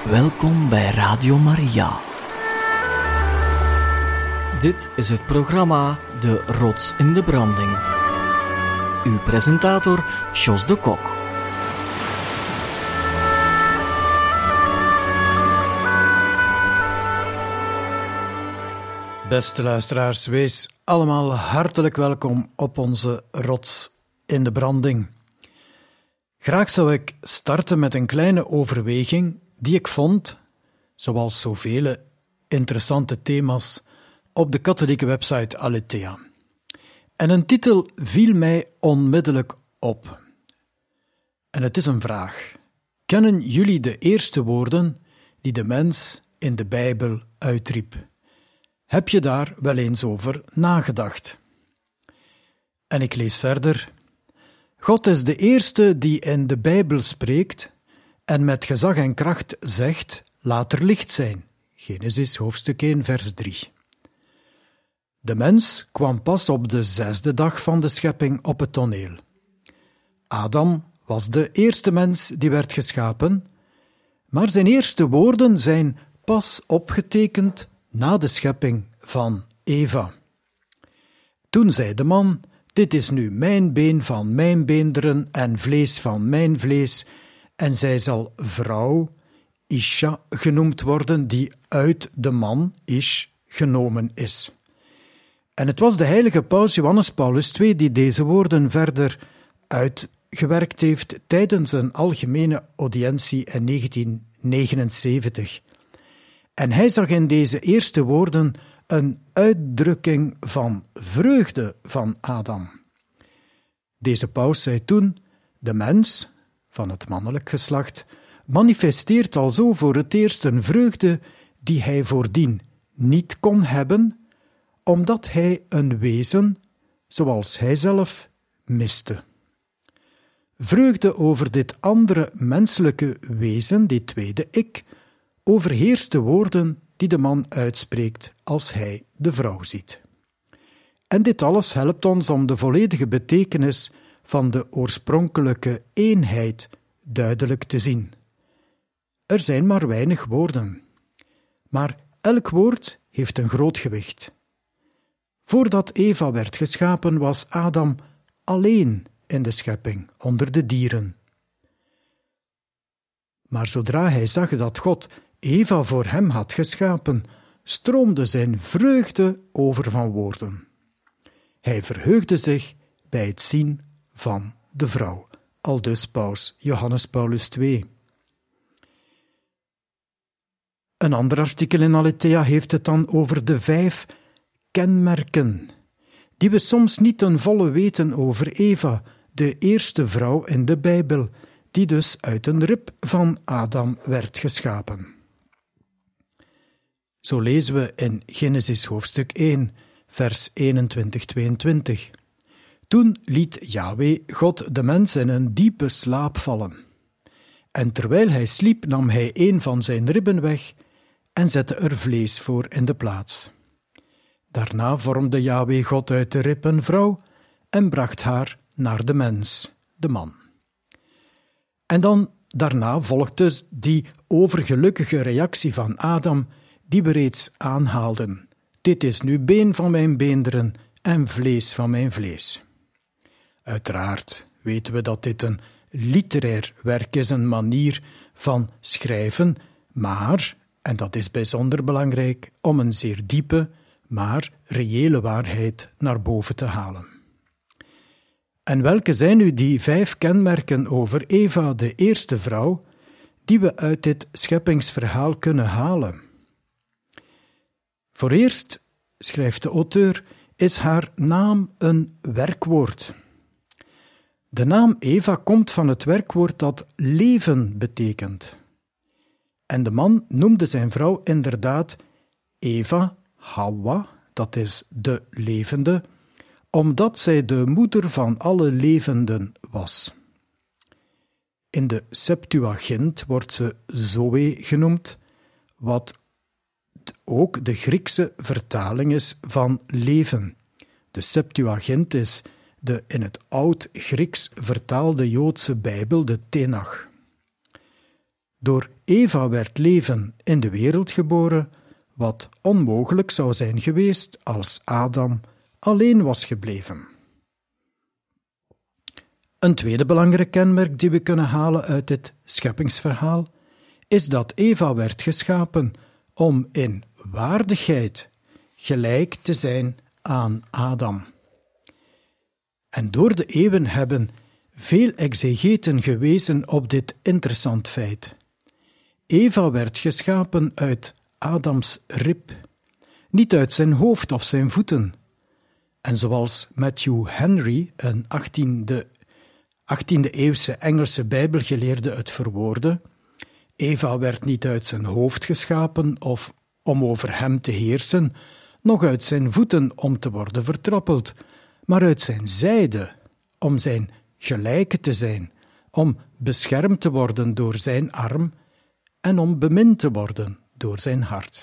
Welkom bij Radio Maria. Dit is het programma De Rots in de Branding. Uw presentator Jos de Kok. Beste luisteraars, wees allemaal hartelijk welkom op onze Rots in de Branding. Graag zou ik starten met een kleine overweging die ik vond, zoals zoveel interessante thema's, op de katholieke website Aletheia. En een titel viel mij onmiddellijk op. En het is een vraag. Kennen jullie de eerste woorden die de mens in de Bijbel uitriep? Heb je daar wel eens over nagedacht? En ik lees verder. God is de eerste die in de Bijbel spreekt en met gezag en kracht zegt, laat er licht zijn. Genesis hoofdstuk 1 vers 3. De mens kwam pas op de 6e dag van de schepping op het toneel. Adam was de eerste mens die werd geschapen, maar zijn eerste woorden zijn pas opgetekend na de schepping van Eva. Toen zei de man, dit is nu mijn been van mijn beenderen en vlees van mijn vlees, en zij zal vrouw, Isha, genoemd worden, die uit de man, Ish, genomen is. En het was de heilige paus Johannes Paulus II die deze woorden verder uitgewerkt heeft tijdens een algemene audiëntie in 1979. En hij zag in deze eerste woorden een uitdrukking van vreugde van Adam. Deze paus zei toen, de mens, van het mannelijk geslacht, manifesteert alzo voor het eerst een vreugde die hij voordien niet kon hebben, omdat hij een wezen, zoals hij zelf, miste. Vreugde over dit andere menselijke wezen, dit tweede ik, overheerst de woorden die de man uitspreekt als hij de vrouw ziet. En dit alles helpt ons om de volledige betekenis van de oorspronkelijke eenheid duidelijk te zien. Er zijn maar weinig woorden, maar elk woord heeft een groot gewicht. Voordat Eva werd geschapen, was Adam alleen in de schepping, onder de dieren. Maar zodra hij zag dat God Eva voor hem had geschapen, stroomde zijn vreugde over van woorden. Hij verheugde zich bij het zien van de vrouw, aldus paus Johannes Paulus II. Een ander artikel in Aletheia heeft het dan over de 5 kenmerken, die we soms niet ten volle weten over Eva, de eerste vrouw in de Bijbel, die dus uit een rib van Adam werd geschapen. Zo lezen we in Genesis hoofdstuk 1, vers 21-22. Toen liet Yahweh God de mens in een diepe slaap vallen. En terwijl hij sliep, nam hij een van zijn ribben weg en zette er vlees voor in de plaats. Daarna vormde Yahweh God uit de rib een vrouw en bracht haar naar de mens, de man. En dan daarna volgt dus die overgelukkige reactie van Adam, die we reeds aanhaalden. Dit is nu been van mijn beenderen en vlees van mijn vlees. Uiteraard weten we dat dit een literair werk is, een manier van schrijven, maar, en dat is bijzonder belangrijk, om een zeer diepe, maar reële waarheid naar boven te halen. En welke zijn nu die 5 kenmerken over Eva, de eerste vrouw, die we uit dit scheppingsverhaal kunnen halen? Voor eerst, schrijft de auteur, is haar naam een werkwoord. De naam Eva komt van het werkwoord dat leven betekent. En de man noemde zijn vrouw inderdaad Eva, Hawa, dat is de levende, omdat zij de moeder van alle levenden was. In de Septuagint wordt ze Zoe genoemd, wat ook de Griekse vertaling is van leven. De Septuagint is de in het Oud-Grieks vertaalde Joodse Bijbel, de Tenach. Door Eva werd leven in de wereld geboren, wat onmogelijk zou zijn geweest als Adam alleen was gebleven. Een tweede belangrijk kenmerk die we kunnen halen uit dit scheppingsverhaal is dat Eva werd geschapen om in waardigheid gelijk te zijn aan Adam. En door de eeuwen hebben veel exegeten gewezen op dit interessant feit. Eva werd geschapen uit Adams rib, niet uit zijn hoofd of zijn voeten. En zoals Matthew Henry, een 18e-eeuwse Engelse bijbelgeleerde, het verwoordde, Eva werd niet uit zijn hoofd geschapen of om over hem te heersen, noch uit zijn voeten om te worden vertrappeld, maar uit zijn zijde, om zijn gelijke te zijn, om beschermd te worden door zijn arm en om bemind te worden door zijn hart.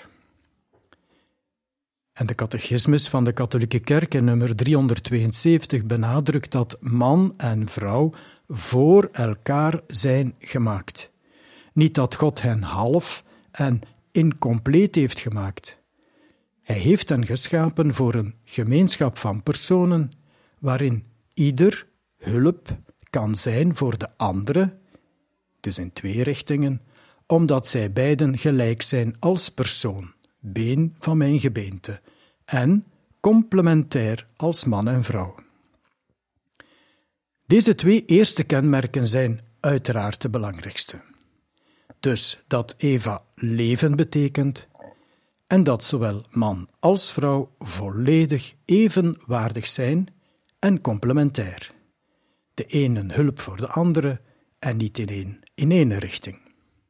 En de catechismus van de katholieke kerk in nummer 372 benadrukt dat man en vrouw voor elkaar zijn gemaakt. Niet dat God hen half en incompleet heeft gemaakt. Hij heeft hen geschapen voor een gemeenschap van personen waarin ieder hulp kan zijn voor de andere, dus in twee richtingen, omdat zij beiden gelijk zijn als persoon, been van mijn gebeente, en complementair als man en vrouw. Deze twee eerste kenmerken zijn uiteraard de belangrijkste. Dus dat Eva leven betekent en dat zowel man als vrouw volledig evenwaardig zijn en complementair. De een een hulp voor de andere en niet in één richting.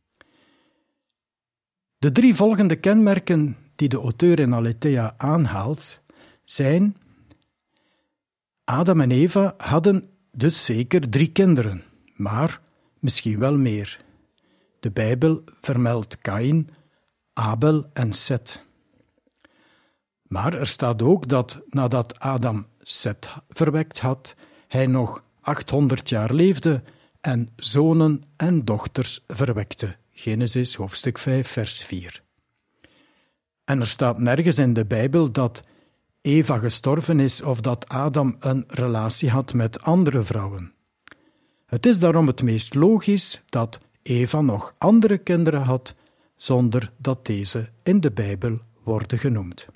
De drie volgende kenmerken die de auteur in Aletheia aanhaalt, zijn: Adam en Eva hadden dus zeker 3 kinderen, maar misschien wel meer. De Bijbel vermeldt Kaïn, Abel en Set. Maar er staat ook dat nadat Adam Set verwekt had, hij nog 800 jaar leefde en zonen en dochters verwekte. Genesis hoofdstuk 5, vers 4. En er staat nergens in de Bijbel dat Eva gestorven is of dat Adam een relatie had met andere vrouwen. Het is daarom het meest logisch dat Eva nog andere kinderen had, zonder dat deze in de Bijbel worden genoemd.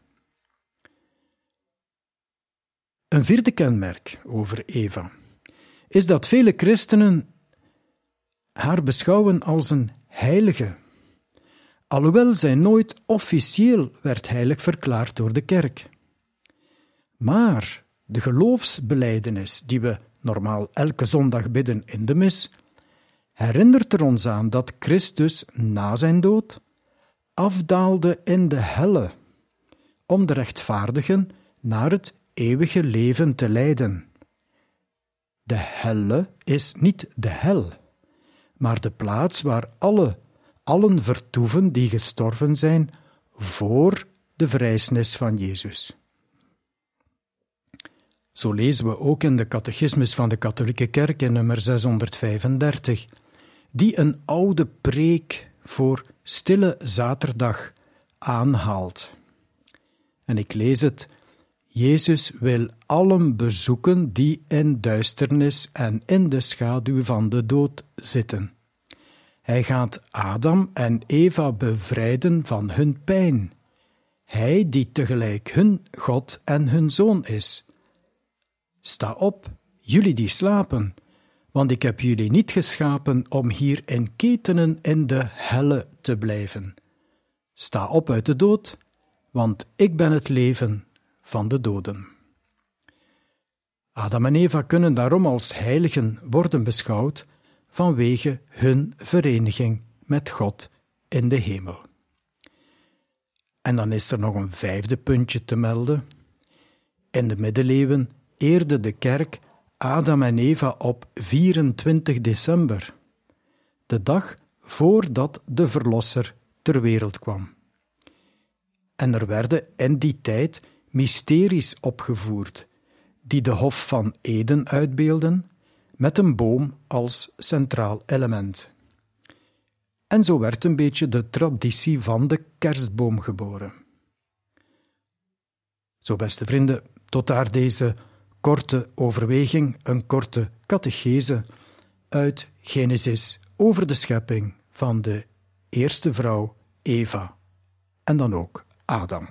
Een vierde kenmerk over Eva is dat vele christenen haar beschouwen als een heilige, alhoewel zij nooit officieel werd heilig verklaard door de kerk. Maar de geloofsbelijdenis die we normaal elke zondag bidden in de mis, herinnert er ons aan dat Christus na zijn dood afdaalde in de helle, om de rechtvaardigen naar het eeuwige leven te leiden. De helle is niet de hel, maar de plaats waar allen vertoeven die gestorven zijn voor de verrijzenis van Jezus. Zo lezen we ook in de catechismus van de katholieke kerk in nummer 635, die een oude preek voor Stille Zaterdag aanhaalt. En ik lees het: Jezus wil allen bezoeken die in duisternis en in de schaduw van de dood zitten. Hij gaat Adam en Eva bevrijden van hun pijn. Hij die tegelijk hun God en hun Zoon is. Sta op, jullie die slapen, want ik heb jullie niet geschapen om hier in ketenen in de helle te blijven. Sta op uit de dood, want ik ben het leven van de doden. Adam en Eva kunnen daarom als heiligen worden beschouwd vanwege hun vereniging met God in de hemel. En dan is er nog een 5e puntje te melden. In de middeleeuwen eerde de kerk Adam en Eva op 24 december, de dag voordat de Verlosser ter wereld kwam. En er werden in die tijd mysteries opgevoerd, die de Hof van Eden uitbeelden, met een boom als centraal element. En zo werd een beetje de traditie van de kerstboom geboren. Zo, beste vrienden, tot daar deze korte overweging, een korte catechese uit Genesis over de schepping van de eerste vrouw Eva en dan ook Adam.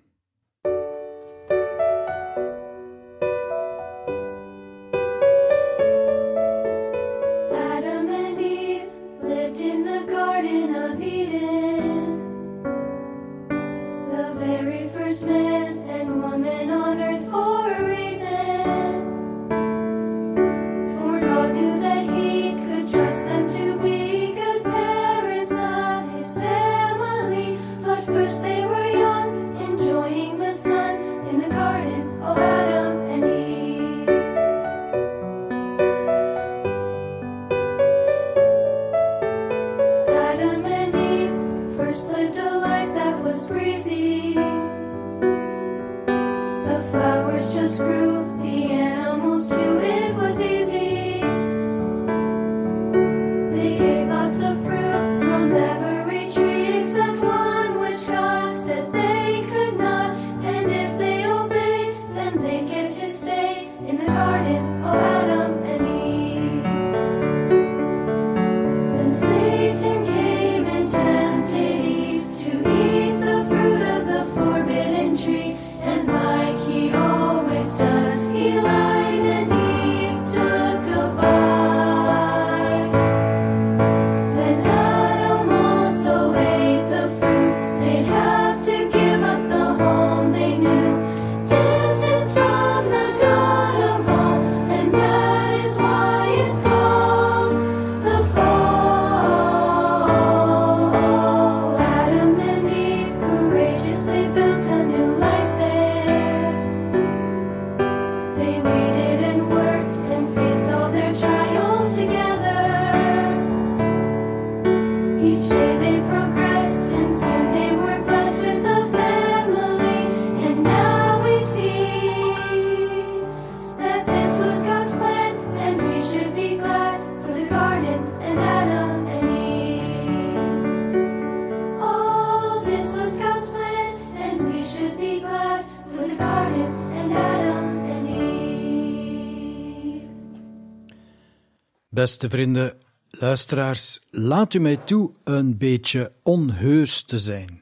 Beste vrienden, luisteraars, laat u mij toe een beetje onheus te zijn.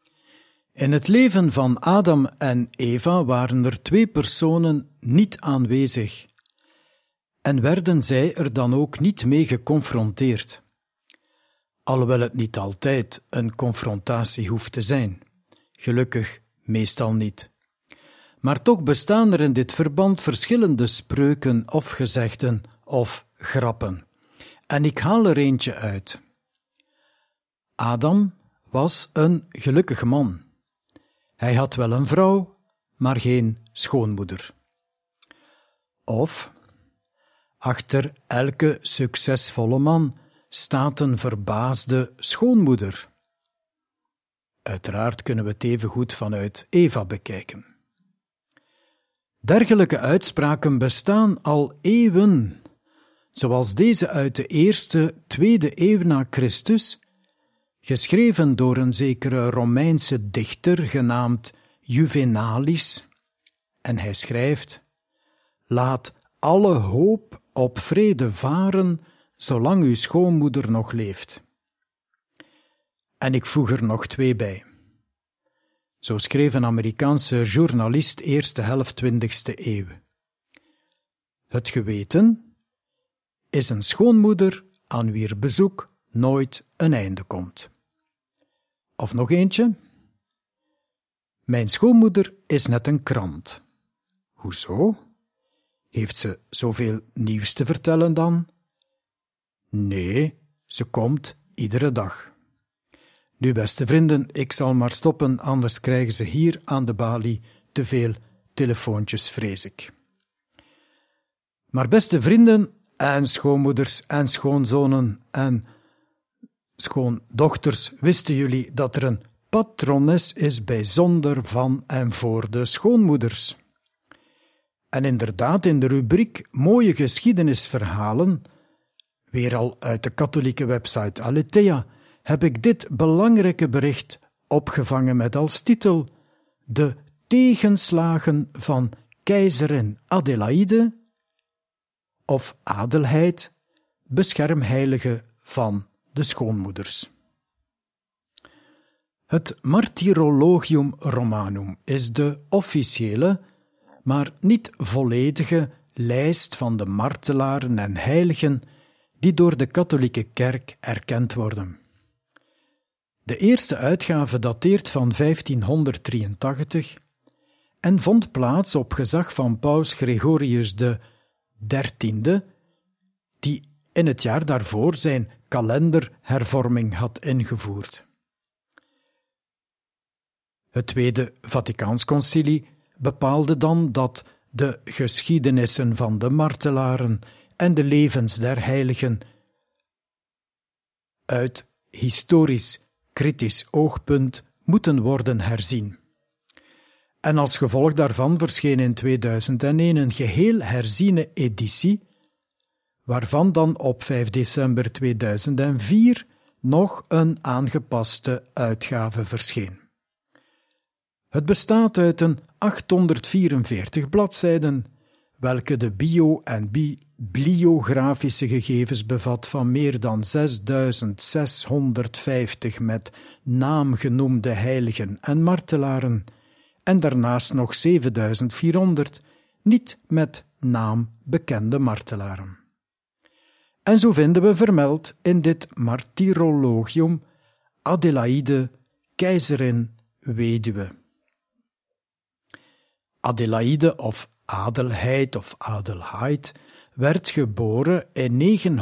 In het leven van Adam en Eva waren er 2 personen niet aanwezig en werden zij er dan ook niet mee geconfronteerd. Alhoewel het niet altijd een confrontatie hoeft te zijn. Gelukkig meestal niet. Maar toch bestaan er in dit verband verschillende spreuken of gezegden of grappen. En ik haal er eentje uit. Adam was een gelukkige man. Hij had wel een vrouw, maar geen schoonmoeder. Of, achter elke succesvolle man staat een verbaasde schoonmoeder. Uiteraard kunnen we het even goed vanuit Eva bekijken. Dergelijke uitspraken bestaan al eeuwen, zoals deze uit de 1e-2e eeuw na Christus, geschreven door een zekere Romeinse dichter genaamd Juvenalis, en hij schrijft: laat alle hoop op vrede varen, zolang uw schoonmoeder nog leeft. En ik voeg er nog 2 bij. Zo schreef een Amerikaanse journalist eerste helft 20e eeuw. Het geweten is een schoonmoeder aan wier bezoek nooit een einde komt. Of nog eentje. Mijn schoonmoeder is net een krant. Hoezo? Heeft ze zoveel nieuws te vertellen dan? Nee, ze komt iedere dag. Nu, beste vrienden, ik zal maar stoppen, anders krijgen ze hier aan de balie te veel telefoontjes, vrees ik. Maar beste vrienden en schoonmoeders en schoonzonen en schoondochters, wisten jullie dat er een patrones is bijzonder van en voor de schoonmoeders? En inderdaad, in de rubriek Mooie geschiedenisverhalen, weer al uit de katholieke website Aletheia, heb ik dit belangrijke bericht opgevangen met als titel De tegenslagen van keizerin Adelaïde of Adelheid, beschermheilige van de schoonmoeders. Het Martyrologium Romanum is de officiële, maar niet volledige lijst van de martelaren en heiligen die door de katholieke kerk erkend worden. De eerste uitgave dateert van 1583 en vond plaats op gezag van paus Gregorius XIII, die in het jaar daarvoor zijn kalenderhervorming had ingevoerd. Het Tweede Vaticaans Concilie bepaalde dan dat de geschiedenissen van de martelaren en de levens der heiligen uit historisch-kritisch oogpunt moeten worden herzien. En als gevolg daarvan verscheen in 2001 een geheel herziene editie, waarvan dan op 5 december 2004 nog een aangepaste uitgave verscheen. Het bestaat uit een 844 bladzijden, welke de bio- en bibliografische gegevens bevat van meer dan 6650 met naam genoemde heiligen en martelaren, en daarnaast nog 7400 niet met naam bekende martelaren. En zo vinden we vermeld in dit Martyrologium Adelaïde, keizerin, weduwe. Adelaïde of Adelheid of Adelheid werd geboren in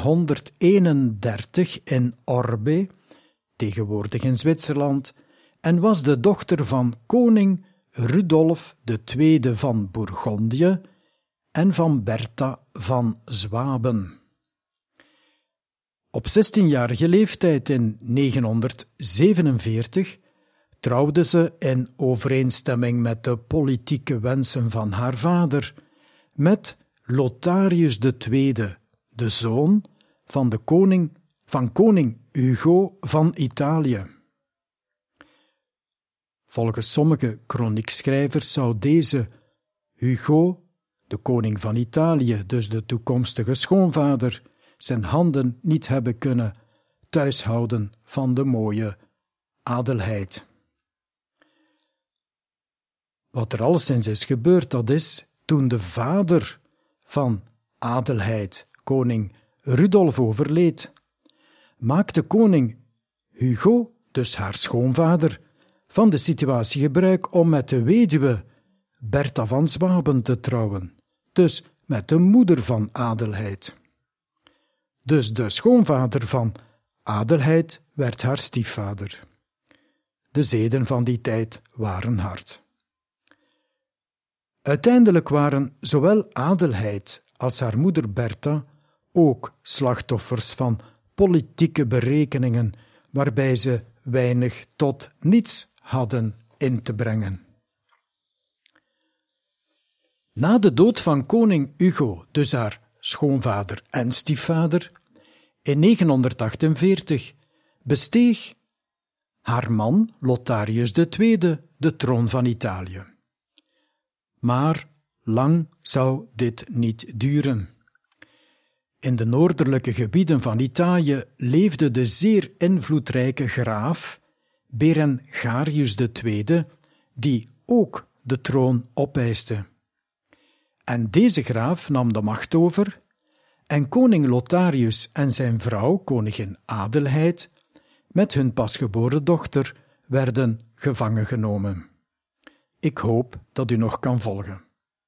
931 in Orbe, tegenwoordig in Zwitserland, en was de dochter van koning Rudolf II van Bourgondië en van Bertha van Zwaben. Op 16-jarige leeftijd in 947 trouwde ze in overeenstemming met de politieke wensen van haar vader met Lotharius II, de zoon van koning Hugo van Italië. Volgens sommige kroniekschrijvers zou deze Hugo, de koning van Italië, dus de toekomstige schoonvader, zijn handen niet hebben kunnen thuishouden van de mooie Adelheid. Wat er alleszins is gebeurd, dat is toen de vader van Adelheid, koning Rudolf, overleed, maakte koning Hugo, dus haar schoonvader, van de situatie gebruik om met de weduwe Bertha van Zwaben te trouwen, dus met de moeder van Adelheid. Dus de schoonvader van Adelheid werd haar stiefvader. De zeden van die tijd waren hard. Uiteindelijk waren zowel Adelheid als haar moeder Bertha ook slachtoffers van politieke berekeningen, waarbij ze weinig tot niets hadden in te brengen. Na de dood van koning Hugo, dus haar schoonvader en stiefvader, in 948 besteeg haar man Lotharius II de troon van Italië. Maar lang zou dit niet duren. In de noordelijke gebieden van Italië leefde de zeer invloedrijke graaf Berengarius II, die ook de troon opeiste. En deze graaf nam de macht over en koning Lotharius en zijn vrouw, koningin Adelheid, met hun pasgeboren dochter, werden gevangen genomen. Ik hoop dat u nog kan volgen.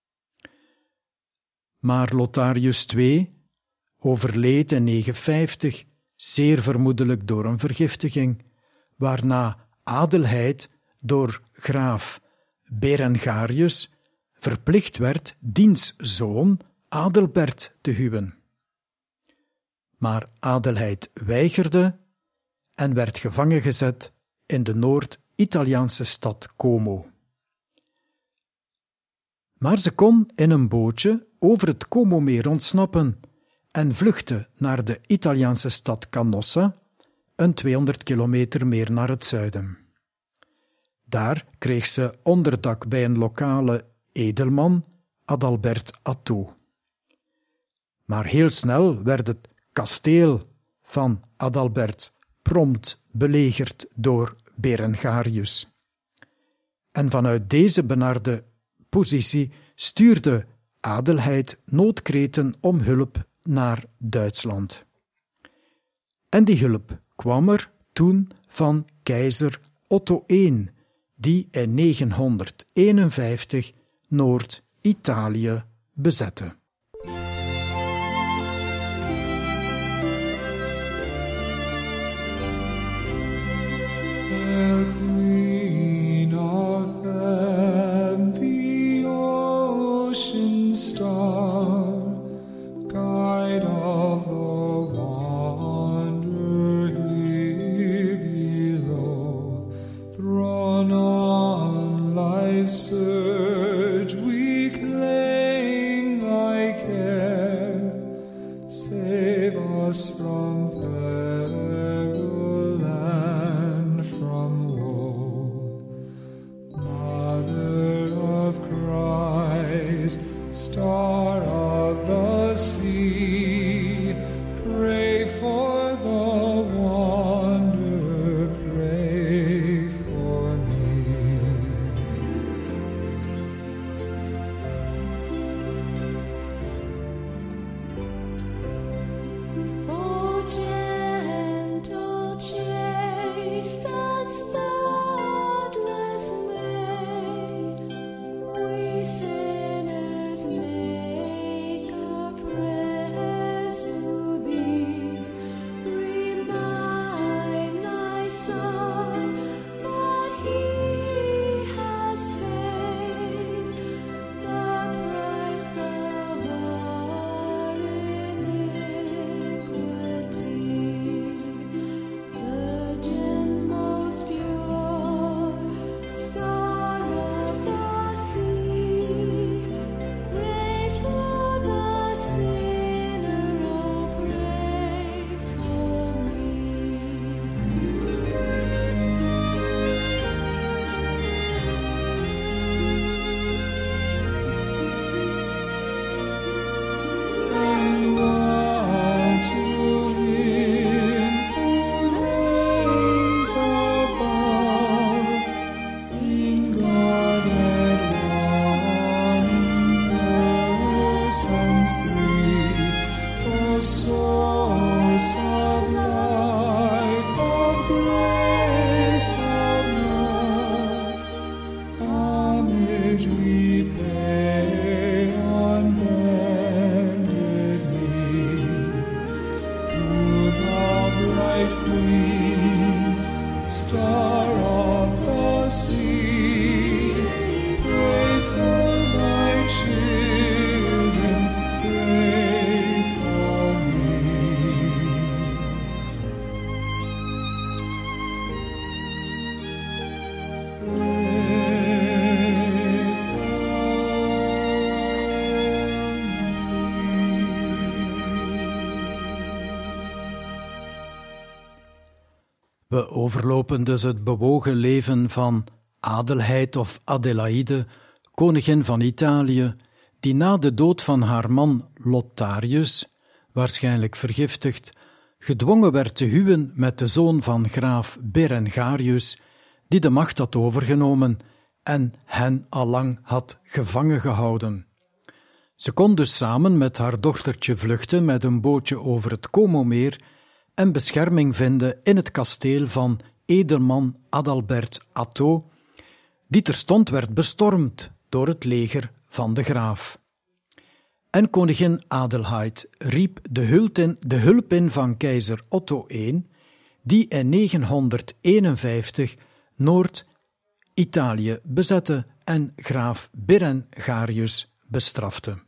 Maar Lotharius II overleed in 950, zeer vermoedelijk door een vergiftiging, waarna Adelheid door graaf Berengarius verplicht werd diens zoon Adelbert te huwen. Maar Adelheid weigerde en werd gevangen gezet in de Noord-Italiaanse stad Como. Maar ze kon in een bootje over het Como-meer ontsnappen en vluchtte naar de Italiaanse stad Canossa een 200 kilometer meer naar het zuiden. Daar kreeg ze onderdak bij een lokale edelman, Adalbert Atto. Maar heel snel werd het kasteel van Adalbert prompt belegerd door Berengarius. En vanuit deze benarde positie stuurde Adelheid noodkreten om hulp naar Duitsland. En die hulp kwam er toen van keizer Otto I, die in 951 Noord-Italië bezette. We overlopen dus het bewogen leven van Adelheid of Adelaïde, koningin van Italië, die na de dood van haar man Lotharius, waarschijnlijk vergiftigd, gedwongen werd te huwen met de zoon van graaf Berengarius, die de macht had overgenomen en hen allang had gevangen gehouden. Ze kon dus samen met haar dochtertje vluchten met een bootje over het Como-meer en bescherming vinden in het kasteel van edelman Adalbert Atto, die terstond werd bestormd door het leger van de graaf. En koningin Adelheid riep de hulp in van keizer Otto I, die in 951 Noord-Italië bezette en graaf Berengarius bestrafte.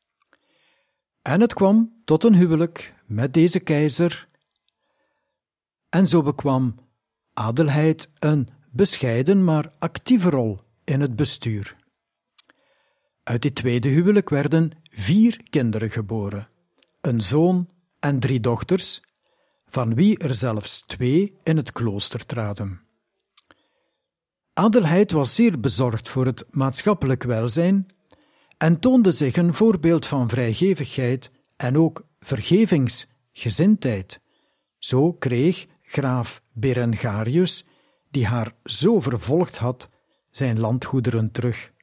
En het kwam tot een huwelijk met deze keizer, en zo bekwam Adelheid een bescheiden maar actieve rol in het bestuur. Uit dit tweede huwelijk werden 4 kinderen geboren, een zoon en 3 dochters, van wie er zelfs 2 in het klooster traden. Adelheid was zeer bezorgd voor het maatschappelijk welzijn en toonde zich een voorbeeld van vrijgevigheid en ook vergevingsgezindheid. Zo kreeg graaf Berengarius, die haar zo vervolgd had, zijn landgoederen terug.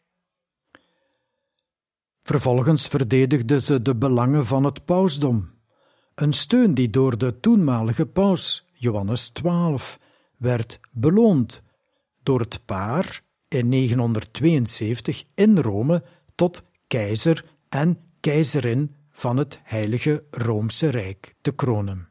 Vervolgens verdedigde ze de belangen van het pausdom, een steun die door de toenmalige paus, Johannes XII, werd beloond door het paar in 972 in Rome tot keizer en keizerin van het Heilige Roomse Rijk te kronen.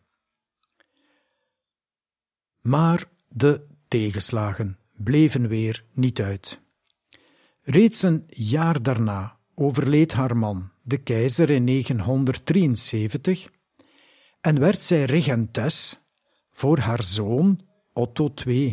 Maar de tegenslagen bleven weer niet uit. Reeds een jaar daarna overleed haar man, de keizer, in 973 en werd zij regentes voor haar zoon Otto II.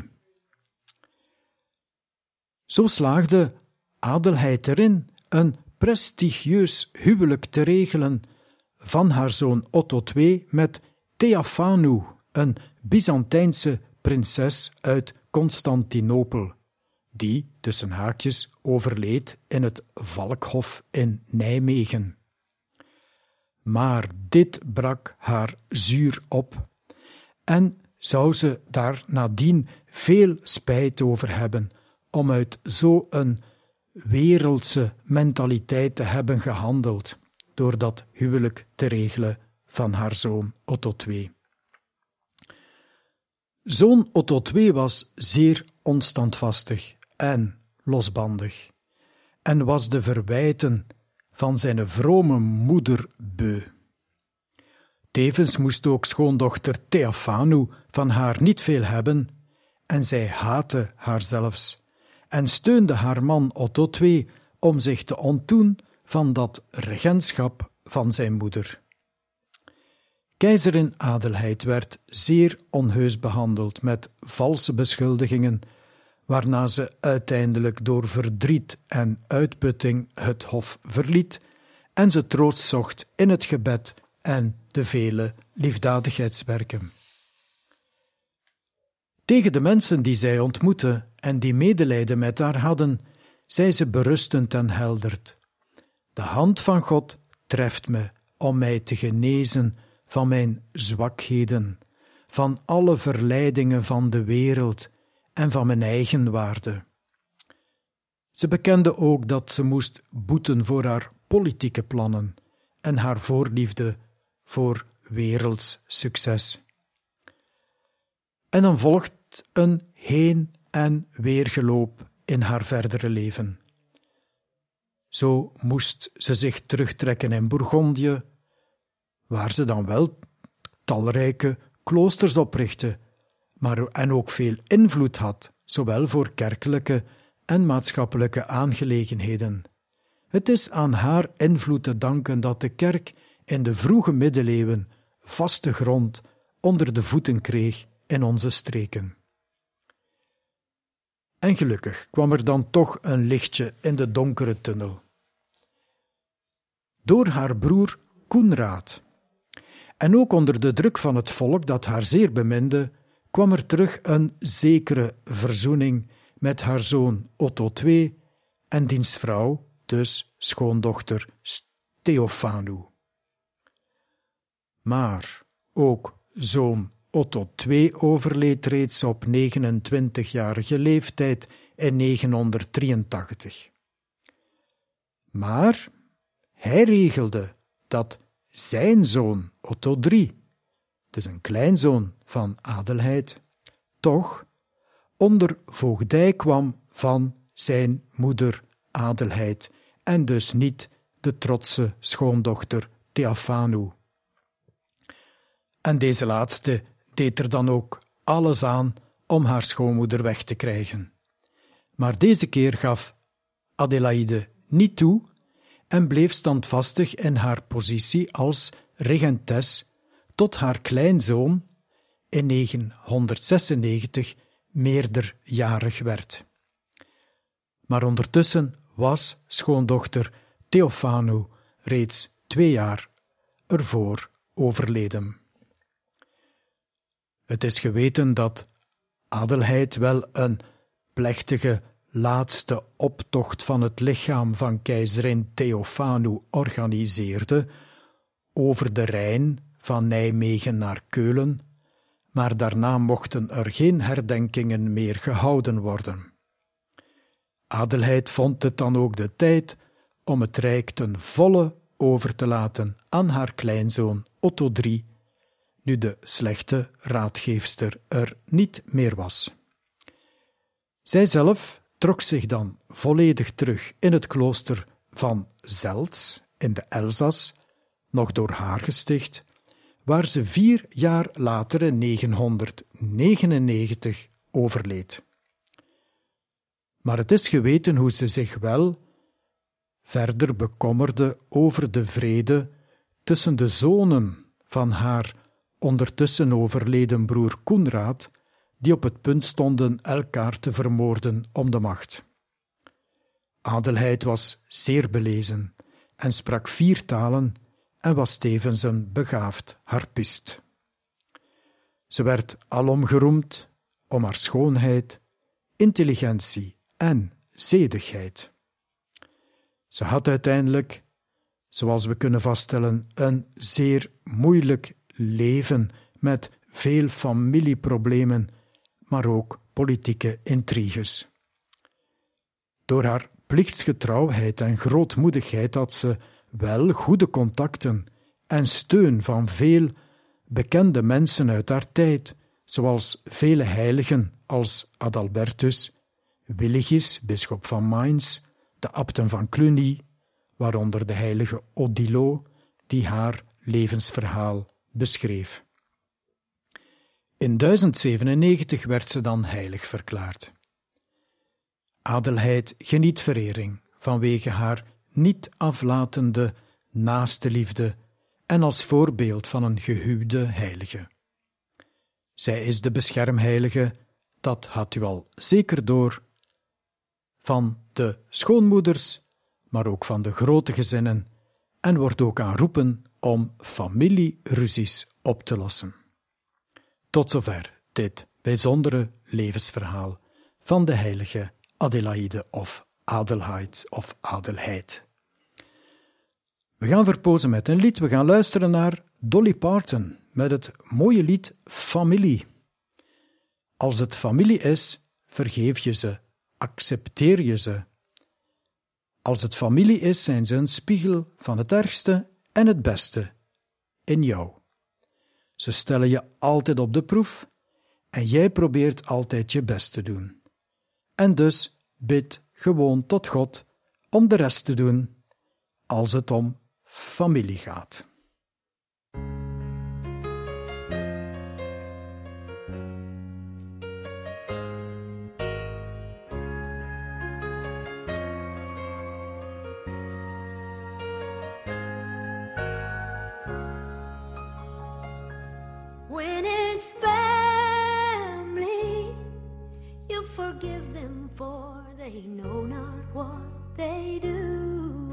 Zo slaagde Adelheid erin een prestigieus huwelijk te regelen van haar zoon Otto II met Theaphanu, een Byzantijnse prinses uit Constantinopel, die, tussen haakjes, overleed in het Valkhof in Nijmegen. Maar dit brak haar zuur op en zou ze daar nadien veel spijt over hebben om uit zo'n wereldse mentaliteit te hebben gehandeld door dat huwelijk te regelen van haar zoon Otto II. Zoon Otto II was zeer onstandvastig en losbandig en was de verwijten van zijn vrome moeder beu. Tevens moest ook schoondochter Theaphanu van haar niet veel hebben en zij haatte haar zelfs en steunde haar man Otto II om zich te ontdoen van dat regentschap van zijn moeder. Keizerin Adelheid werd zeer onheus behandeld met valse beschuldigingen, waarna ze uiteindelijk door verdriet en uitputting het hof verliet en ze troost zocht in het gebed en de vele liefdadigheidswerken. Tegen de mensen die zij ontmoette en die medelijden met haar hadden, zei ze berustend en helderd: de hand van God treft me om mij te genezen van mijn zwakheden, van alle verleidingen van de wereld en van mijn eigen waarde. Ze bekende ook dat ze moest boeten voor haar politieke plannen en haar voorliefde voor werelds succes. En dan volgt een heen- en weergeloop in haar verdere leven. Zo moest ze zich terugtrekken in Bourgondië, waar ze dan wel talrijke kloosters oprichtte, en ook veel invloed had, zowel voor kerkelijke en maatschappelijke aangelegenheden. Het is aan haar invloed te danken dat de kerk in de vroege middeleeuwen vaste grond onder de voeten kreeg in onze streken. En gelukkig kwam er dan toch een lichtje in de donkere tunnel. Door haar broer Koenraad, en ook onder de druk van het volk dat haar zeer beminde, kwam er terug een zekere verzoening met haar zoon Otto II en diens vrouw, dus schoondochter Theophanu. Maar ook zoon Otto II overleed reeds op 29-jarige leeftijd in 983. Maar hij regelde dat zijn zoon Otto III, dus een kleinzoon van Adelheid, toch onder voogdij kwam van zijn moeder Adelheid en dus niet de trotse schoondochter Theaphanu. En deze laatste deed er dan ook alles aan om haar schoonmoeder weg te krijgen. Maar deze keer gaf Adelaïde niet toe en bleef standvastig in haar positie als regentes tot haar kleinzoon in 996 meerderjarig werd. Maar ondertussen was schoondochter Theophanu reeds 2 jaar ervoor overleden. Het is geweten dat Adelheid wel een plechtige laatste optocht van het lichaam van keizerin Theophanu organiseerde over de Rijn van Nijmegen naar Keulen, maar daarna mochten er geen herdenkingen meer gehouden worden. Adelheid vond het dan ook de tijd om het rijk ten volle over te laten aan haar kleinzoon Otto III, nu de slechte raadgeefster er niet meer was. Zijzelf trok zich dan volledig terug in het klooster van Zelts in de Elzas, nog door haar gesticht, waar ze 4 jaar later in 999 overleed. Maar het is geweten hoe ze zich wel verder bekommerde over de vrede tussen de zonen van haar ondertussen overleden broer Koenraad, die op het punt stonden elkaar te vermoorden om de macht. Adelheid was zeer belezen en sprak 4 talen en was tevens een begaafd harpist. Ze werd alom geroemd om haar schoonheid, intelligentie en zedigheid. Ze had uiteindelijk, zoals we kunnen vaststellen, een zeer moeilijk leven met veel familieproblemen, maar ook politieke intriges. Door haar plichtsgetrouwheid en grootmoedigheid had ze wel goede contacten en steun van veel bekende mensen uit haar tijd, zoals vele heiligen als Adalbertus, Willigis, bisschop van Mainz, de abten van Cluny, waaronder de heilige Odilo, die haar levensverhaal beschreef. In 1097 werd ze dan heilig verklaard. Adelheid geniet verering vanwege haar niet aflatende naastenliefde en als voorbeeld van een gehuwde heilige. Zij is de beschermheilige, dat had u al zeker door, van de schoonmoeders, maar ook van de grote gezinnen, en wordt ook aanroepen om familieruzies op te lossen. Tot zover dit bijzondere levensverhaal van de heilige Adelaïde of Adelheid of Adelheid. We gaan verpozen met een lied. We gaan luisteren naar Dolly Parton met het mooie lied Familie. Als het familie is, vergeef je ze, accepteer je ze. Als het familie is, zijn ze een spiegel van het ergste en het beste in jou. Ze stellen je altijd op de proef en jij probeert altijd je best te doen. En dus bid gewoon tot God om de rest te doen als het om familie gaat. When it's family, you forgive them for they know not what they do.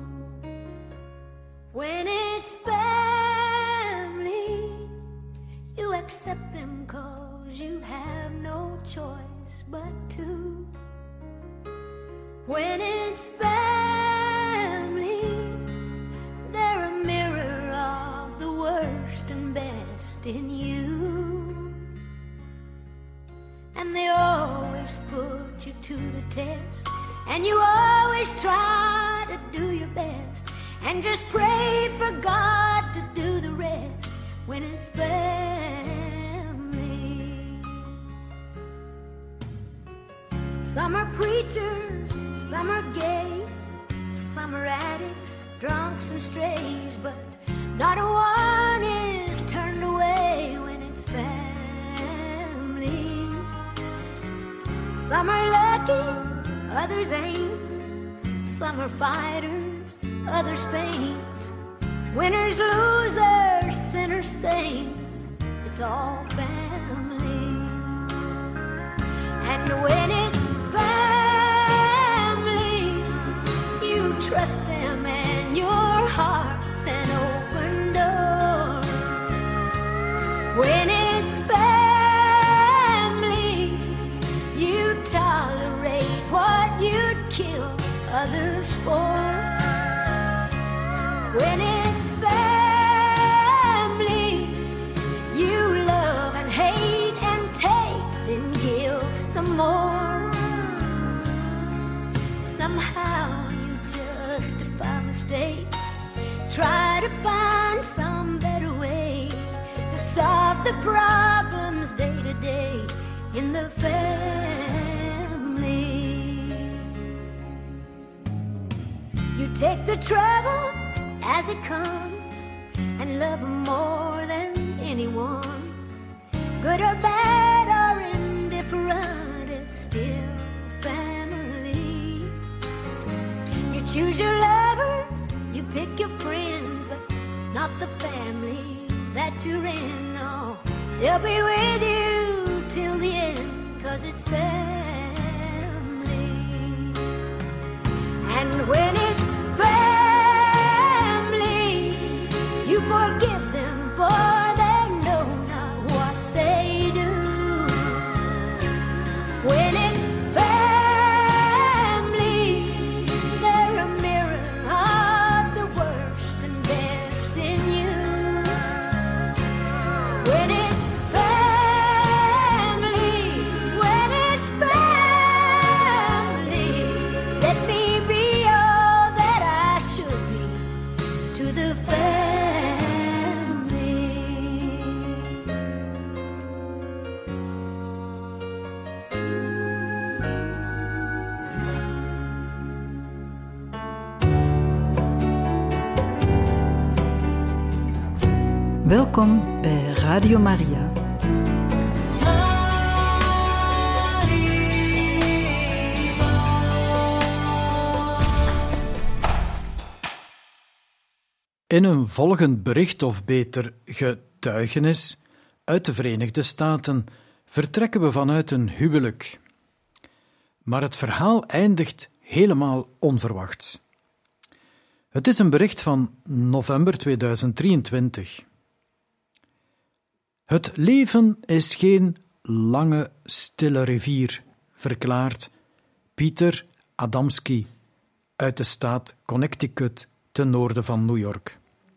When it's family, you accept them 'cause you have no choice but to. When it's family, they're a mirror of the worst and best in you. And they always put you to the test, and you always try to do your best, and just pray for God to do the rest when it's family. Some are preachers, some are gay, some are addicts, drunks and strays, but not a one is turned away when it's family. Some are lucky, others ain't. Some are fighters, others faint. Winners, losers, sinners, saints, it's all family. And when it's family, you trust them and your heart's an open door. When it's family, about the problems day to day in the family. You take the trouble as it comes and love them more than anyone. Good or bad or indifferent, it's still family. You choose your lovers, you pick your friends, but not the family that you're in. No, they'll be with you till the end, 'cause it's family. And when it's family, you forgive them for they know not what they do. When it's family, they're a mirror of the worst and best in you. When it's family, let me be all that I should be to the family. Welkom bij Radio Maria. In een volgend bericht, of beter getuigenis, uit de Verenigde Staten vertrekken we vanuit een huwelijk. Maar het verhaal eindigt helemaal onverwachts. Het is een bericht van november 2023. Het leven is geen lange, stille rivier, verklaart Peter Adamski uit de staat Connecticut ten noorden van New York.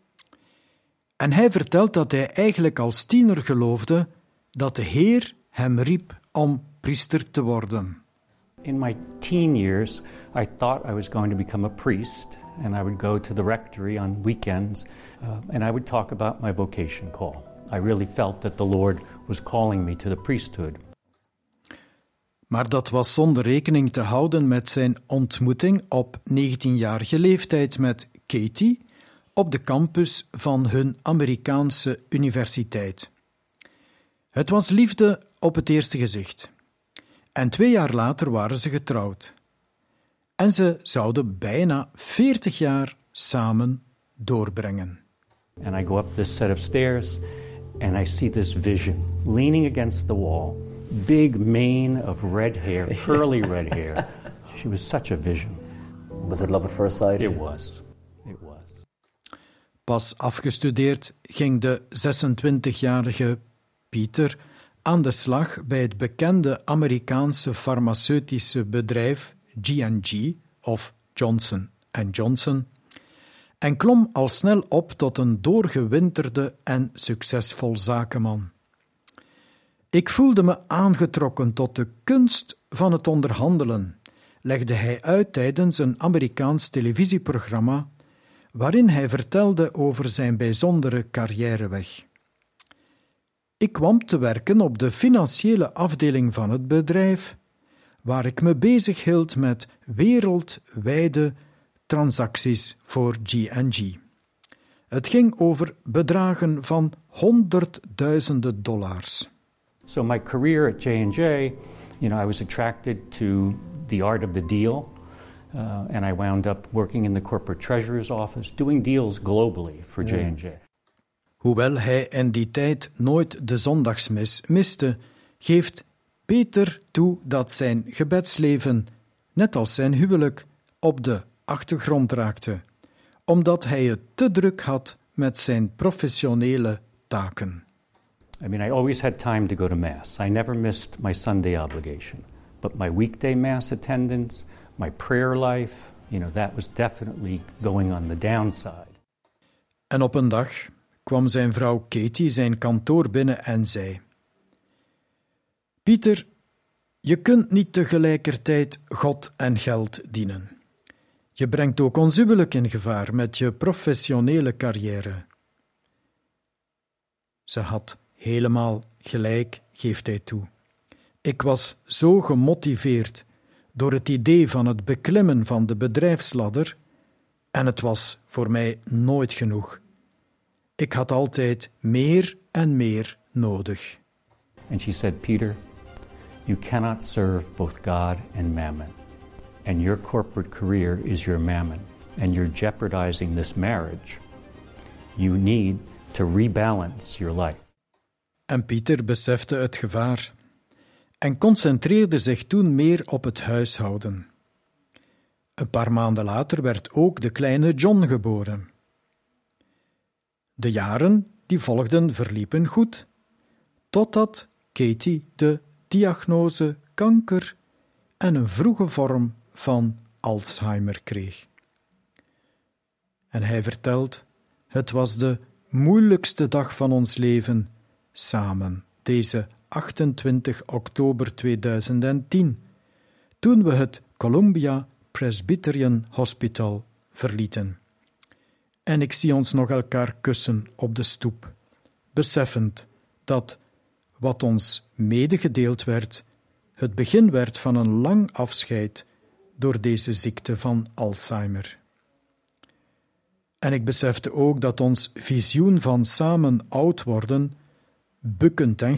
En hij vertelt dat hij eigenlijk als tiener geloofde dat de Heer hem riep om priester te worden. In my teen years, I thought I was going to become a priest, and I would go to the rectory on weekends, and I would talk about my vocation call. I really felt that the Lord was calling me to the priesthood. Maar dat was zonder rekening te houden met zijn ontmoeting op 19-jarige leeftijd met Katie op de campus van hun Amerikaanse universiteit. Het was liefde op het eerste gezicht. En 2 jaar later waren ze getrouwd. En ze zouden bijna 40 jaar samen doorbrengen. And I go up this set of stairs and I see this vision leaning against the wall. Big mane of red hair, curly red hair. She was such a vision. Was it love at first sight? It was. It was. Pas afgestudeerd ging de 26-jarige Pieter aan de slag bij het bekende Amerikaanse farmaceutische bedrijf G&G of Johnson & Johnson en klom al snel op tot een doorgewinterde en succesvol zakenman. Ik voelde me aangetrokken tot de kunst van het onderhandelen, legde hij uit tijdens een Amerikaans televisieprogramma waarin hij vertelde over zijn bijzondere carrièreweg. Ik kwam te werken op de financiële afdeling van het bedrijf, waar ik me bezig hield met wereldwijde transacties voor G&G. Het ging over bedragen van $100.000. So my career at J&J, I was attracted to the art of the deal, and I wound up working in the corporate treasurer's office, doing deals globally for J&J. Hoewel hij in die tijd nooit de zondagsmis miste, geeft Peter toe dat zijn gebedsleven, net als zijn huwelijk, op de achtergrond raakte, omdat hij het te druk had met zijn professionele taken. I always had time to go to Mass. I never missed my Sunday obligation. But my weekday Mass attendance, my prayer life, that was definitely going on the downside. En op een dag kwam zijn vrouw Katie zijn kantoor binnen en zei: Pieter, je kunt niet tegelijkertijd God en geld dienen. Je brengt ook ons huwelijk in gevaar met je professionele carrière. Ze had helemaal gelijk, geeft hij toe. Ik was zo gemotiveerd door het idee van het beklimmen van de bedrijfsladder en het was voor mij nooit genoeg. Ik had altijd meer en meer nodig. And she said, Peter, you cannot serve both God and mammon. And your corporate career is your mammon. And you're jeopardizing this marriage. You need to rebalance your life. En Pieter besefte het gevaar en concentreerde zich toen meer op het huishouden. Een paar maanden later werd ook de kleine John geboren. De jaren die volgden verliepen goed, totdat Katie de diagnose kanker en een vroege vorm van Alzheimer kreeg. En hij vertelt, het was de moeilijkste dag van ons leven samen, deze 28 oktober 2010, toen we het Columbia Presbyterian Hospital verlieten. En ik zie ons nog elkaar kussen op de stoep, beseffend dat wat ons medegedeeld werd, het begin werd van een lang afscheid door deze ziekte van Alzheimer. En ik besefte ook dat ons visioen van samen oud worden, bukkend en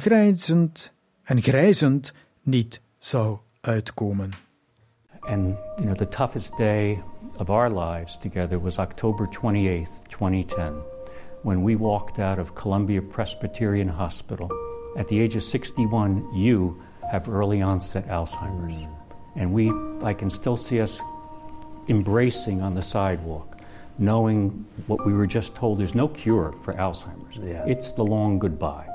grijzend niet zou uitkomen. And the toughest day of our lives together was October 28th, 2010, when we walked out of Columbia Presbyterian Hospital. At the age of 61, you have early onset Alzheimer's. And I can still see us embracing on the sidewalk, knowing what we were just told, there's no cure for Alzheimer's. Yeah. It's the long goodbye.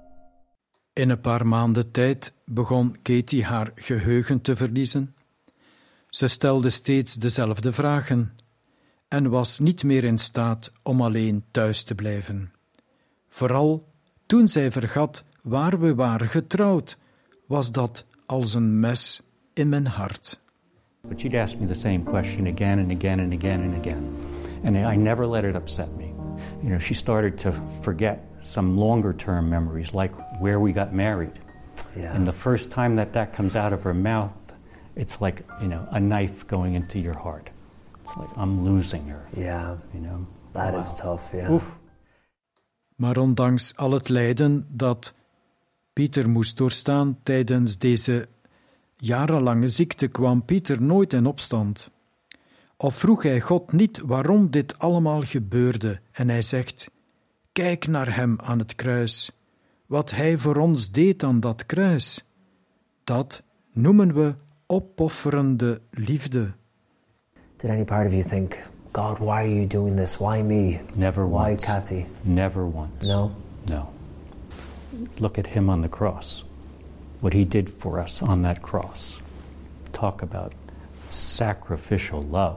In een paar maanden tijd begon Katie haar geheugen te verliezen. Ze stelde steeds dezelfde vragen en was niet meer in staat om alleen thuis te blijven. Vooral toen zij vergat waar we waren getrouwd, was dat als een mes in mijn hart. But she'd ask me the same question again and again and again and again. And I never let it upset me. She started to forget some longer-term memories, like where we got married. Yeah. And the first time that comes out of her mouth, it's like, a knife going into your heart. It's like, I'm losing her. Yeah. That is tough, yeah. Oof. Maar ondanks al het lijden dat Pieter moest doorstaan tijdens deze jarenlange ziekte, kwam Pieter nooit in opstand. Of vroeg hij God niet waarom dit allemaal gebeurde en hij zegt, kijk naar hem aan het kruis, wat hij voor ons deed aan dat kruis. Dat noemen we opofferende liefde. Did any part of you think, God, why are you doing this? Why me? Never why once. Kathy? Never once. No? No. Look at him on the cross. What he did for us on that cross. Talk about sacrificial love.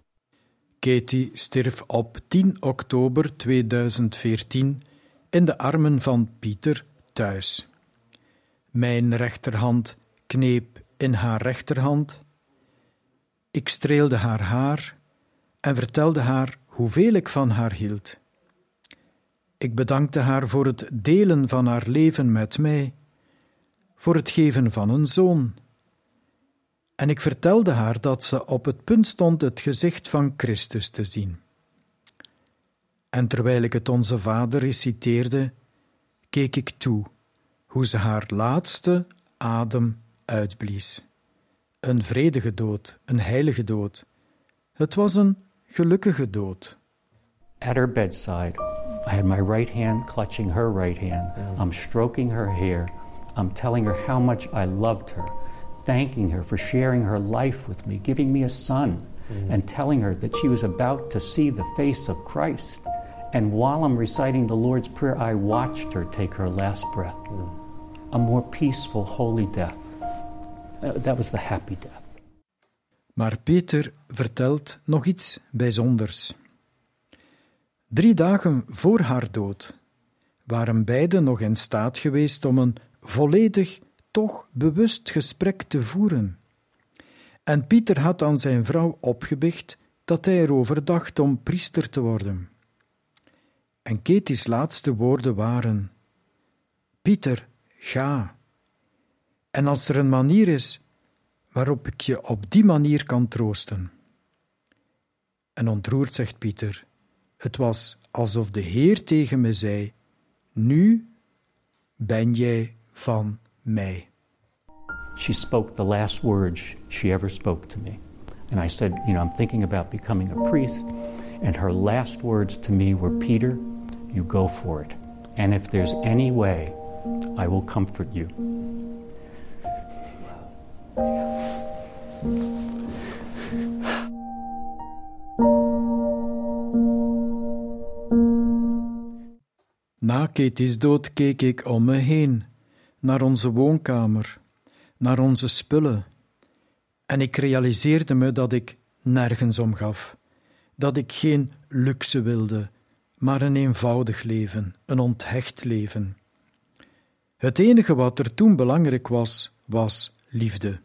Katie stierf op 10 oktober 2014 in de armen van Pieter thuis. Mijn rechterhand kneep in haar rechterhand. Ik streelde haar haar en vertelde haar hoeveel ik van haar hield. Ik bedankte haar voor het delen van haar leven met mij, voor het geven van een zoon. En ik vertelde haar dat ze op het punt stond het gezicht van Christus te zien. En terwijl ik het Onze Vader reciteerde, keek ik toe hoe ze haar laatste adem uitblies. Een vredige dood, een heilige dood. Het was een gelukkige dood. At her bedside, I had my right hand clutching her right hand. I'm stroking her hair. I'm telling her how much I loved her, thanking her for sharing her life with me, giving me a son, and telling her that she was about to see the face of Christ. And while I'm reciting the Lord's Prayer, I watched her take her last breath. A more peaceful, holy death. That was the happy death. Maar Peter vertelt nog iets bijzonders. 3 dagen voor haar dood waren beiden nog in staat geweest om een volledig, toch bewust gesprek te voeren. En Pieter had aan zijn vrouw opgebiecht dat hij erover dacht om priester te worden. En Katie's laatste woorden waren: Pieter, ga. En als er een manier is waarop ik je op die manier kan troosten. En ontroerd zegt Pieter, het was alsof de Heer tegen me zei, nu ben jij van mij. She spoke the last words she ever spoke to me. And I said, I'm thinking about becoming a priest. And her last words to me were, Peter, you go for it. And if there's any way, I will comfort you. Na Katie's dood keek ik om me heen, naar onze woonkamer, naar onze spullen. En ik realiseerde me dat ik nergens om gaf. Dat ik geen luxe wilde, maar een eenvoudig leven, een onthecht leven. Het enige wat er toen belangrijk was, was liefde.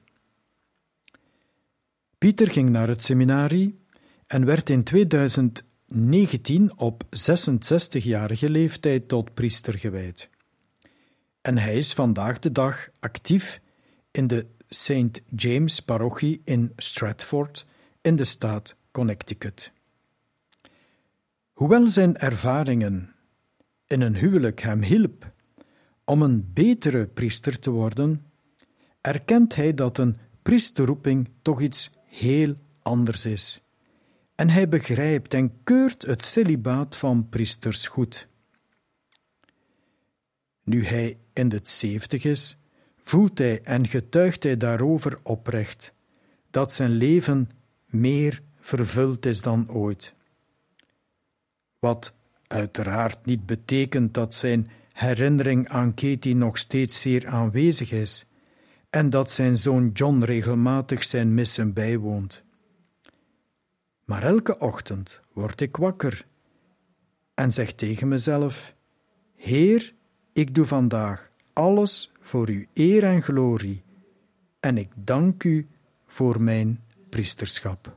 Pieter ging naar het seminarie en werd in 2019 op 66-jarige leeftijd tot priester gewijd. En hij is vandaag de dag actief in de St. James parochie in Stratford in de staat Connecticut. Hoewel zijn ervaringen in een huwelijk hem hielp om een betere priester te worden, erkent hij dat een priesterroeping toch iets heel anders is. En hij begrijpt en keurt het celibaat van priesters goed. Nu hij in de 70 is, voelt hij en getuigt hij daarover oprecht dat zijn leven meer vervuld is dan ooit. Wat uiteraard niet betekent dat zijn herinnering aan Katie nog steeds zeer aanwezig is en dat zijn zoon John regelmatig zijn missen bijwoont. Maar elke ochtend word ik wakker en zeg tegen mezelf: Heer, ik doe vandaag alles voor uw eer en glorie en ik dank u voor mijn priesterschap.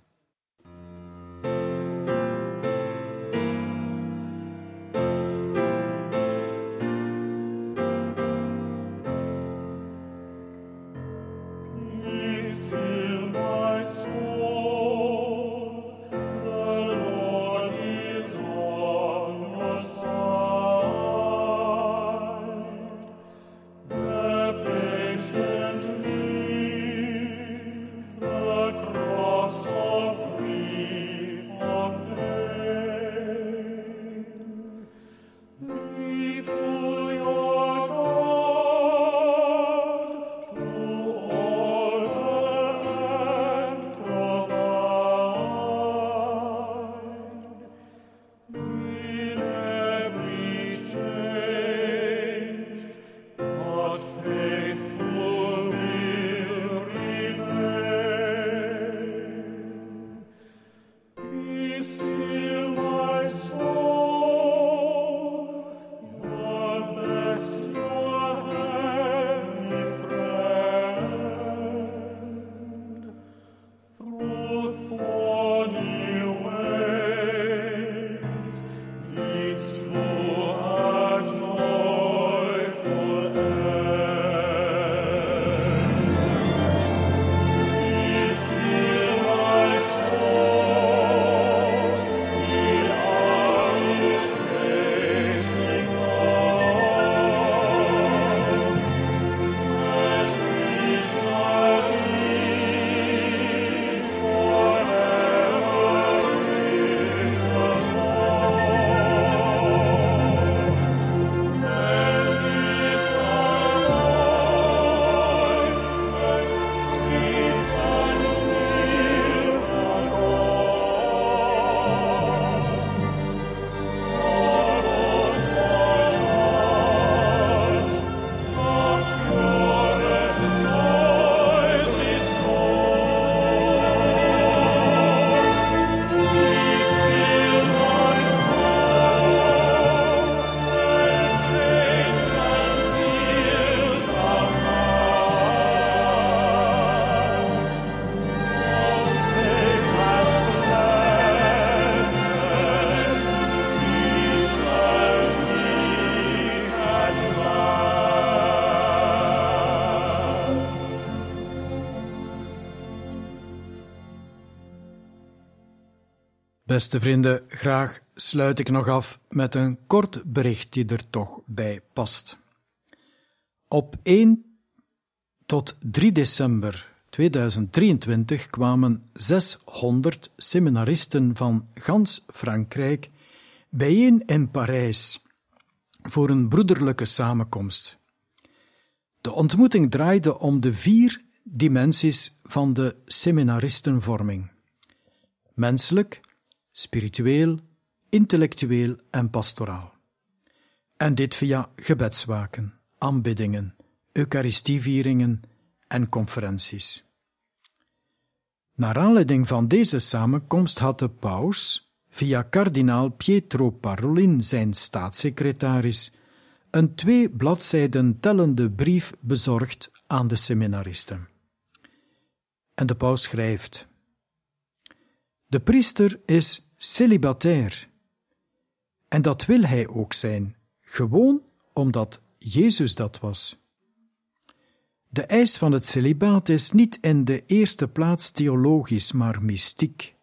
Beste vrienden, graag sluit ik nog af met een kort bericht die er toch bij past. Op 1 tot 3 december 2023 kwamen 600 seminaristen van gans Frankrijk bijeen in Parijs voor een broederlijke samenkomst. De ontmoeting draaide om de 4 dimensies van de seminaristenvorming: menselijk, spiritueel, intellectueel en pastoraal. En dit via gebedswaken, aanbiddingen, eucharistievieringen en conferenties. Naar aanleiding van deze samenkomst had de paus, via kardinaal Pietro Parolin, zijn staatssecretaris, een 2 bladzijden tellende brief bezorgd aan de seminaristen. En de paus schrijft: de priester is celibatair. En dat wil hij ook zijn, gewoon omdat Jezus dat was. De eis van het celibaat is niet in de eerste plaats theologisch, maar mystiek.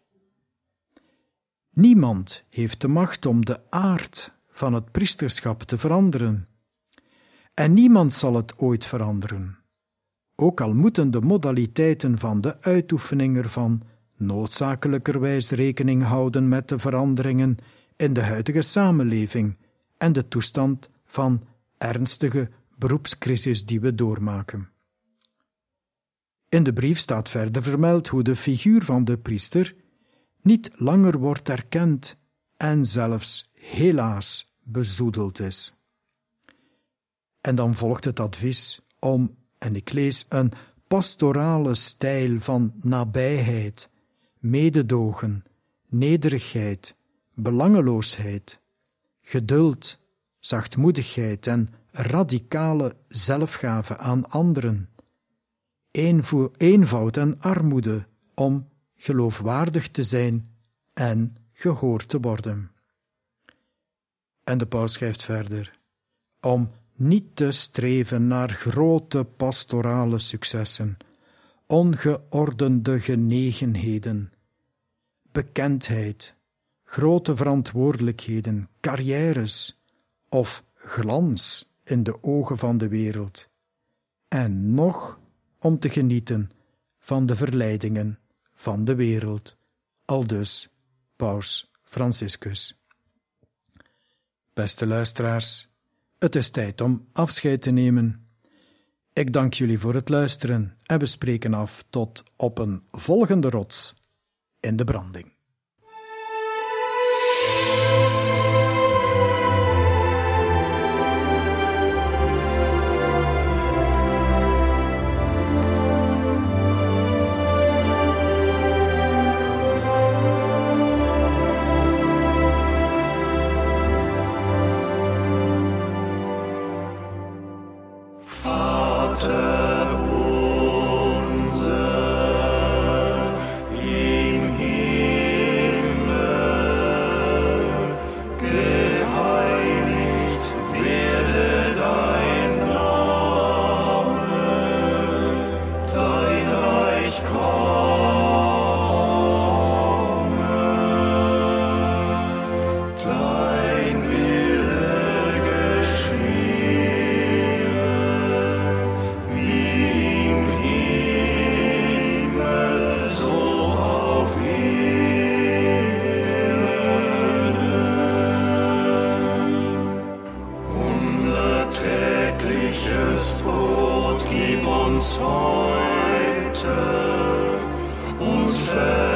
Niemand heeft de macht om de aard van het priesterschap te veranderen. En niemand zal het ooit veranderen, ook al moeten de modaliteiten van de uitoefening ervan noodzakelijkerwijs rekening houden met de veranderingen in de huidige samenleving en de toestand van ernstige beroepscrisis die we doormaken. In de brief staat verder vermeld hoe de figuur van de priester niet langer wordt erkend en zelfs helaas bezoedeld is. En dan volgt het advies om, en ik lees, een pastorale stijl van nabijheid, mededogen, nederigheid, belangeloosheid, geduld, zachtmoedigheid en radicale zelfgave aan anderen, eenvoud en armoede om geloofwaardig te zijn en gehoord te worden. En de paus schrijft verder: om niet te streven naar grote pastorale successen, ongeordende genegenheden, bekendheid, grote verantwoordelijkheden, carrières of glans in de ogen van de wereld, en nog om te genieten van de verleidingen van de wereld, aldus Paus Franciscus. Beste luisteraars, het is tijd om afscheid te nemen. Ik dank jullie voor het luisteren en we spreken af tot op een volgende rots in de branding. Brot gib uns heute und